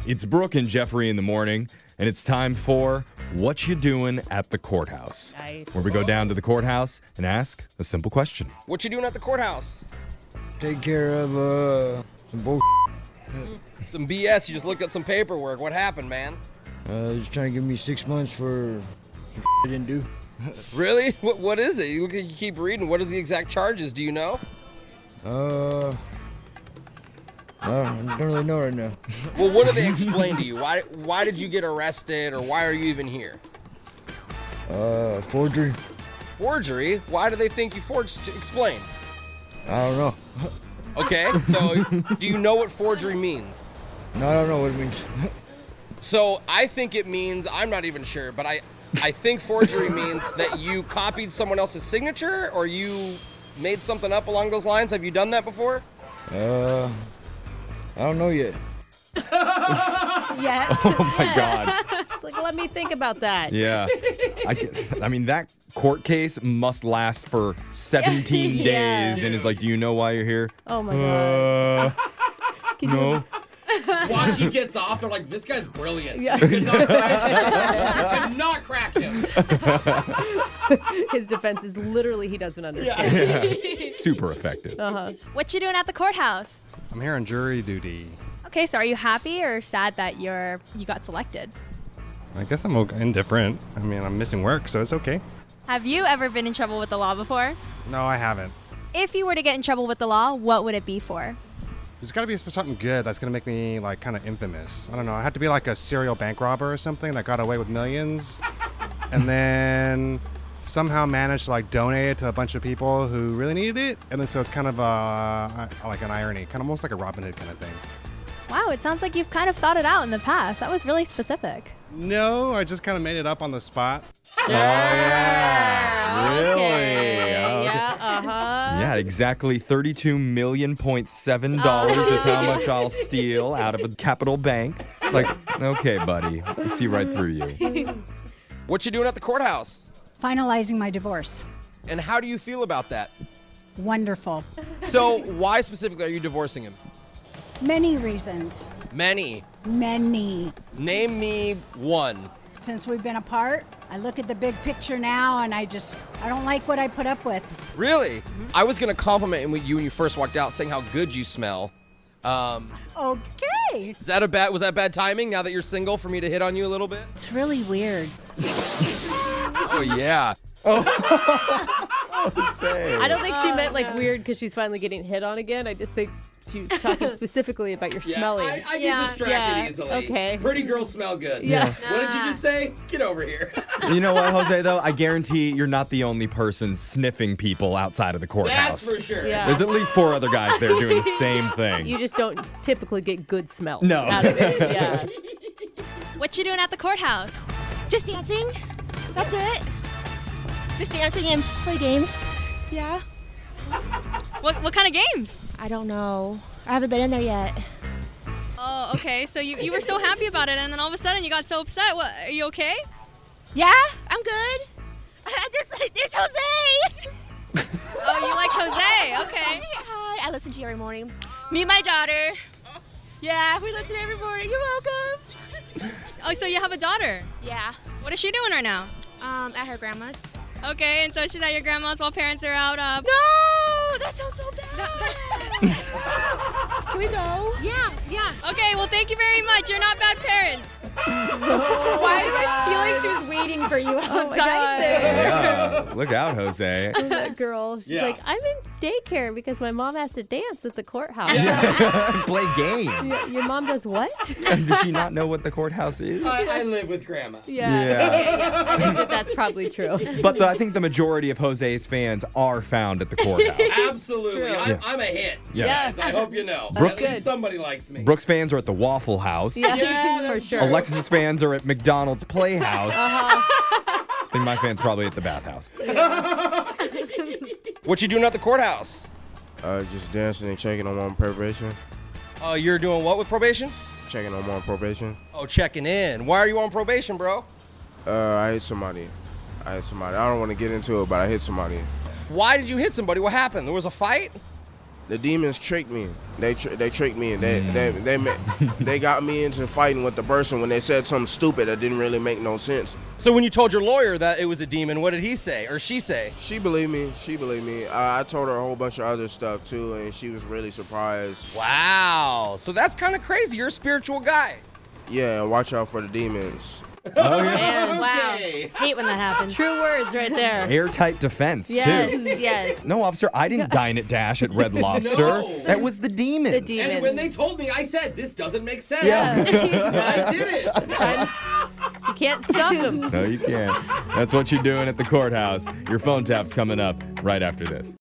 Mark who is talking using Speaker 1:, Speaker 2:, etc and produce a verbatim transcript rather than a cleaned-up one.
Speaker 1: It's Brooke and Jeffrey in the morning, and it's time for What You Doing at the Courthouse,
Speaker 2: Nice.
Speaker 1: where we go down to the courthouse and ask a simple question.
Speaker 3: What you doing at the courthouse?
Speaker 4: Take care of uh, some bull.
Speaker 3: Some B S. You just looked at some paperwork. What happened, man?
Speaker 4: Uh, just trying to give me six months for some I didn't do.
Speaker 3: Really? What What is it? You, look, you keep reading. What are the exact charges? Do you know?
Speaker 4: Uh, I don't, I don't really know right now.
Speaker 3: Well, what do they explain to you? Why Why did you get arrested, or why are you even here?
Speaker 4: Uh, forgery.
Speaker 3: Forgery? Why do they think you forged? Explain.
Speaker 4: I don't know.
Speaker 3: Okay, so do you know what forgery means?
Speaker 4: No, I don't know what it means.
Speaker 3: So I think it means, I'm not even sure, but I, I think forgery means that you copied someone else's signature, or you made something up along those lines. Have you done that before?
Speaker 4: Uh, I don't know yet.
Speaker 2: Yet.
Speaker 1: Oh my God.
Speaker 2: It's like, let me think about that.
Speaker 1: Yeah. I, can- I mean, that court case must last for seventeen
Speaker 2: Yeah.
Speaker 1: days, and is like, do you know why you're here?
Speaker 2: Oh my God.
Speaker 1: Uh,
Speaker 2: Can you-
Speaker 1: no.
Speaker 5: Watch, he gets off. They're like, this guy's brilliant.
Speaker 2: Yeah.
Speaker 5: You could not crack him. You could not crack him.
Speaker 2: His defense is literally he doesn't understand.
Speaker 1: Yeah. Super effective.
Speaker 2: Uh-huh.
Speaker 6: What you doing at the courthouse?
Speaker 7: I'm here on jury duty.
Speaker 6: Okay, so are you happy or sad that you're you got selected?
Speaker 7: I guess I'm okay, indifferent. I mean, I'm missing work, so it's okay.
Speaker 6: Have you ever been in trouble with the law before?
Speaker 7: No, I haven't.
Speaker 6: If you were to get in trouble with the law, what would it be for?
Speaker 7: There's got to be something good that's going to make me, like, kind of infamous. I don't know. I had to be, like, a serial bank robber or something that got away with millions. And then somehow managed to, like, donate it to a bunch of people who really needed it. And then so it's kind of, uh, like, an irony. Kind of almost like a Robin Hood kind of thing.
Speaker 6: Wow, it sounds like you've kind of thought it out in the past. That was really specific.
Speaker 7: No, I just kind of made it up on the spot.
Speaker 1: Oh, yeah. Really?
Speaker 2: Okay.
Speaker 1: Oh,
Speaker 2: Yeah, uh-huh.
Speaker 1: Yeah, exactly thirty-two million point seven dollars is how much I'll steal out of a Capital Bank. Like, okay, buddy, I see right through you.
Speaker 3: What you doing at the courthouse?
Speaker 8: Finalizing my divorce.
Speaker 3: And how do you feel about that?
Speaker 8: Wonderful.
Speaker 3: So why specifically are you divorcing him?
Speaker 8: Many reasons.
Speaker 3: Many.
Speaker 8: Many.
Speaker 3: Name me one.
Speaker 8: Since we've been apart, I look at the big picture now and I just, I don't like what I put up with.
Speaker 3: Really? I was gonna compliment you when you first walked out, saying how good you smell. Um,
Speaker 8: Okay.
Speaker 3: is that a bad? Was that bad timing? Now that you're single, for me to hit on you a little bit?
Speaker 8: It's really weird.
Speaker 3: Oh yeah.
Speaker 2: I don't think she meant like weird because she's finally getting hit on again. I just think she was talking specifically about your smelling.
Speaker 5: I, I get
Speaker 6: Yeah.
Speaker 5: distracted
Speaker 2: Yeah,
Speaker 5: easily.
Speaker 2: okay.
Speaker 5: Pretty girls smell good.
Speaker 2: Yeah.
Speaker 5: What did you just say? Get over here.
Speaker 1: You know what, Jose, though? I guarantee you're not the only person sniffing people outside of the courthouse.
Speaker 5: That's for sure.
Speaker 2: Yeah.
Speaker 1: There's at least four other guys there doing the same thing.
Speaker 2: You just don't typically get good smells
Speaker 1: No.
Speaker 2: out of it. Yeah.
Speaker 6: What you doing at the courthouse?
Speaker 9: Just dancing. That's it. Just dancing and play games. Yeah.
Speaker 6: What what kind of games?
Speaker 9: I don't know. I haven't been in there yet.
Speaker 6: Oh, okay. So you, you were so happy about it, and then all of a sudden you got so upset. What? Are you okay?
Speaker 9: Yeah, I'm good. I just there's Jose.
Speaker 6: Oh, you like Jose? Okay.
Speaker 9: Hi. I listen to you every morning. Me and my daughter. Yeah, we listen every morning. You're welcome.
Speaker 6: Oh, so you have a daughter.
Speaker 9: Yeah.
Speaker 6: What is she doing right now?
Speaker 9: Um, at her grandma's.
Speaker 6: Okay, and so she's at your grandma's while parents are out. Uh,
Speaker 9: No, that sounds so bad. Can we go?
Speaker 6: yeah, yeah. Okay, well, thank you very much. You're not bad parents.
Speaker 10: Why do I feel like she was waiting for you
Speaker 2: Oh my
Speaker 10: outside
Speaker 2: God.
Speaker 10: there?
Speaker 1: Yeah, look out, Jose.
Speaker 2: That girl, she's
Speaker 5: Yeah.
Speaker 2: like, I'm in daycare because my mom has to dance at the courthouse.
Speaker 1: Play games.
Speaker 2: Y- Your mom does what?
Speaker 1: Does she not know what the courthouse is?
Speaker 5: I, I live with grandma.
Speaker 2: Yeah.
Speaker 1: Yeah.
Speaker 2: I think that that's probably true.
Speaker 1: But the, I think the majority of Jose's fans are found at the courthouse.
Speaker 5: Absolutely. I'm,
Speaker 1: Yeah.
Speaker 5: I'm a hit.
Speaker 1: Yeah.
Speaker 2: Yeah.
Speaker 5: Guys, I hope you know.
Speaker 1: Brooks-
Speaker 5: At least somebody likes me.
Speaker 1: Brooks fans are at the Waffle House.
Speaker 2: Yeah,
Speaker 5: Yeah,
Speaker 2: for
Speaker 5: that's
Speaker 2: sure.
Speaker 5: true.
Speaker 1: Alexis's fans are at McDonald's Playhouse.
Speaker 2: Uh-huh.
Speaker 1: I think my fans probably at the bathhouse.
Speaker 3: What you doing at the courthouse?
Speaker 4: Uh, just dancing and checking on my probation.
Speaker 3: Uh, you're doing what with probation?
Speaker 4: Checking on my probation.
Speaker 3: Oh, checking in. Why are you on probation, bro?
Speaker 4: Uh, I hit somebody. I hit somebody. I don't want to get into it, but I hit somebody.
Speaker 3: Why did you hit somebody? What happened? There was a fight?
Speaker 11: The demons tricked me. They tr- they tricked me, and they they they ma- they got me into fighting with the person when they said something stupid that didn't really make no sense.
Speaker 3: So when you told your lawyer that it was a demon, what did he say or she say?
Speaker 11: She believed me. She believed me. I, I told her a whole bunch of other stuff too, and she was really surprised.
Speaker 3: Wow. So that's kind of crazy. You're a spiritual guy.
Speaker 11: Yeah, watch out for the demons.
Speaker 1: Oh,
Speaker 2: Man,
Speaker 10: Wow.
Speaker 3: Okay.
Speaker 10: Hate when that happens.
Speaker 2: True words right there.
Speaker 1: Airtight defense,
Speaker 2: Yes,
Speaker 1: too.
Speaker 2: yes.
Speaker 1: No, officer, I didn't dine at Dash at Red Lobster.
Speaker 3: No.
Speaker 1: That was the demons.
Speaker 2: The demons.
Speaker 3: And when they told me, I said, this doesn't make sense.
Speaker 1: Yeah.
Speaker 3: I did it.
Speaker 2: Sometimes you can't stop them.
Speaker 1: No, you can't. That's what you're doing at the courthouse. Your phone tap's coming up right after this.